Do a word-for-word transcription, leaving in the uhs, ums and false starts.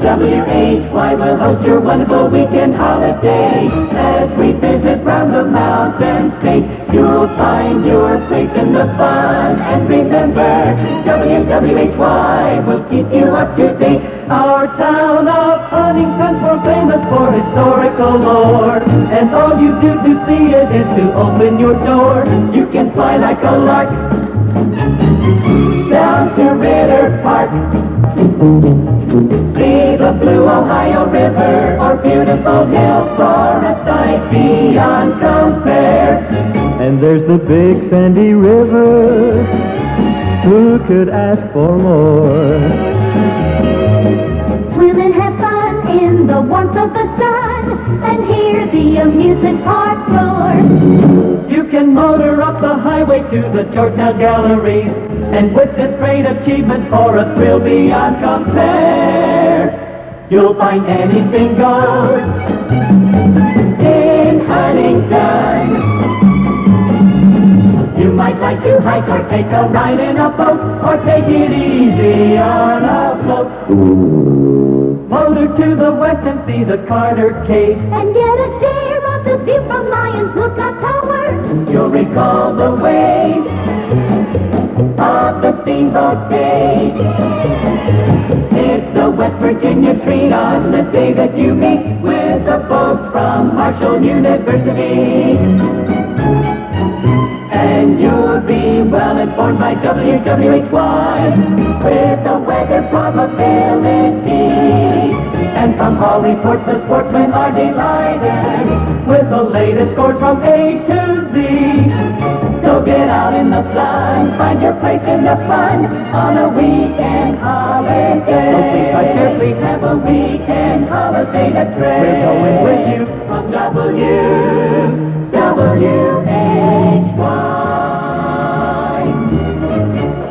W H Y will host your wonderful weekend holiday. As we visit round the mountain state, you'll find your place in the fun. And remember, W W H Y will keep you up to date. Our town of Huntington, we're famous for historical lore. And all you do to see it is to open your door. You can fly like a lark down to Ritter Park. See the blue Ohio River or beautiful hills for a sight beyond compare. And there's the big sandy river. Who could ask for more? Swim and have fun in the warmth of the sun and hear the amusement park roar. You can motor up the highway to the Georgetown Galleries and witness great achievement for a thrill beyond compare. You'll find anything goes in Huntington. You might like to hike or take a ride in a boat or take it easy on a float. Motor to the west and see the Carter Cave and get a share of the view from Lion's Lookout Tower. You'll recall the waves of the steamboat day. It's the West Virginia treat on the day that you meet with the folks from Marshall University. And you'll be well informed by W W H Y with the weather probability. And from all reports the sportsmen are delighted with the latest scores from A to Z. So get out in the sun, find your place in the fun on a weekend holiday. So please try carefully, have a weekend holiday that's great. We're going with you from W W